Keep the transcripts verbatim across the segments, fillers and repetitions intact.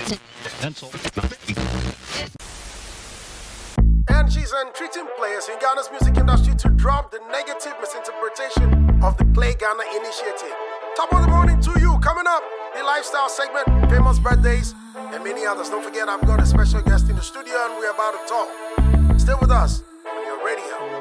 Pencil. And she's entreating players in Ghana's music industry to drop the negative misinterpretation of the Play Ghana initiative. Top of the morning to you. Coming up, the lifestyle segment, famous birthdays, and many others. Don't forget, I've got a special guest in the studio and we're about to talk. Stay with us on your radio.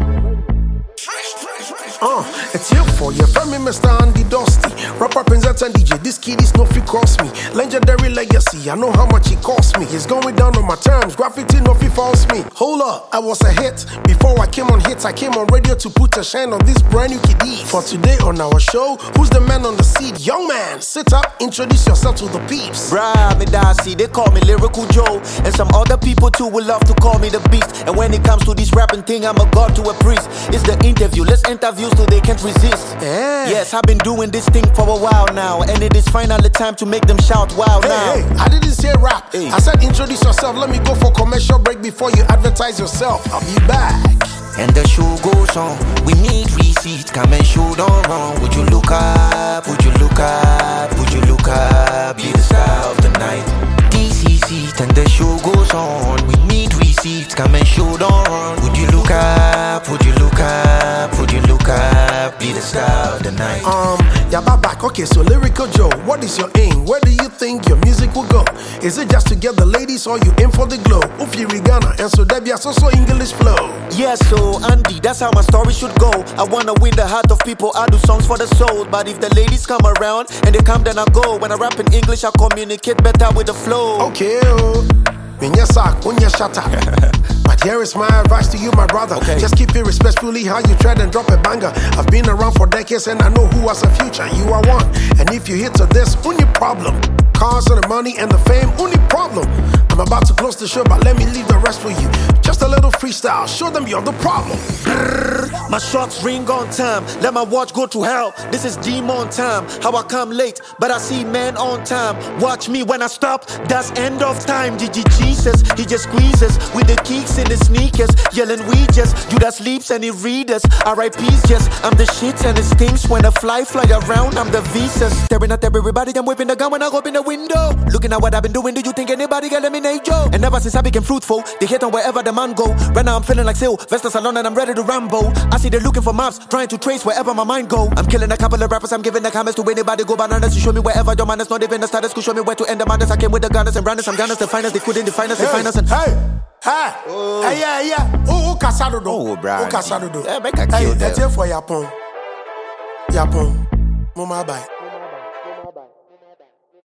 Uh, it's here for you. From me, Mister Andy Dusty. Rapper, presenter, and D J. This kid is no free cost me. Legendary legacy. I know how much it cost me. It's going down on my terms. Graffiti no free false me. Hold up, I was a hit. Before I came on hits, I came on radio to put a shine on this brand new kiddie. For today on our show, who's the man on the seat? Young man, sit up, introduce yourself to the peeps. Brah, me Darcy, they call me Lyrical Joe. And some other people too will love to call me the beast. And when it comes to this rapping thing, I'm a god to a priest. It's the interview, let's interview so they can't resist. Yeah. Yes, I've been doing this thing for a while now, and it is finally time to make them shout wow hey, now. Hey, I didn't say rap. Hey. I said introduce yourself. Let me go for commercial break before you advertise yourself. I'll be back. And the show goes on. We need receipts. Come and show don't wrong. Would you look up? Would you look up? Would you look up? Be the star of the night. D C C. And the show goes on. We need receipts. Come and show don't wrong. Would you look up? Would you look up? Would you look up? Be the star of the night. Um, yeah, back. Okay, so Lyrical Joe, what is your aim? Where do you think your music will go? Is it just to get the ladies or you aim for the glow? Ufi Ghana, and so there be a so-so English flow. Yes, so Andy, that's how my story should go. I wanna win the heart of people, I do songs for the soul. But if the ladies come around and they come, then I go. When I rap in English, I communicate better with the flow. Okay, oh, when you suck, when you shut up. But here is my advice to you, my brother. Okay. Just keep it respectfully how you try and drop a banger. I've been around for decades and I know who has a future. You are one. And if you hit to this, only problem. Cars and the money and the fame, only problem. I'm about to close the show, but let me leave the rest for you. Just a little freestyle, show them you're the problem. Brrr, my shots ring on time, let my watch go to hell. This is demon time, how I come late, but I see man on time. Watch me when I stop, that's end of time. G G Jesus, he just squeezes with the kicks in the sneakers, yelling we just, Judas sleeps and he read us. R I P's just, I'm the shit and it stinks when a fly fly around, I'm the visas. Staring at everybody, I'm waving the gun when I open the window. Looking at what I've been doing, do you think anybody can eliminate Joe? And ever since I became fruitful, they hate on wherever the man go. Right now I'm feeling like Sylvester Stallone and I'm ready to Rambo. I see they're looking for maps, trying to trace wherever my mind go. I'm killing a couple of rappers, I'm giving the comments to anybody go bananas. You show me wherever your man is not even the status. Could show me where to end the madness. I came with the gunners and runners, I'm gunners, the finest, they couldn't define us, they find us and hey, hey, oh. hey, yeah, yeah. Oh, oh, Casado do. Oh, Brad. Oh, Casado do. Yeah, make a hey, kill them. That's here for Yapon. Yapon. Mama bye.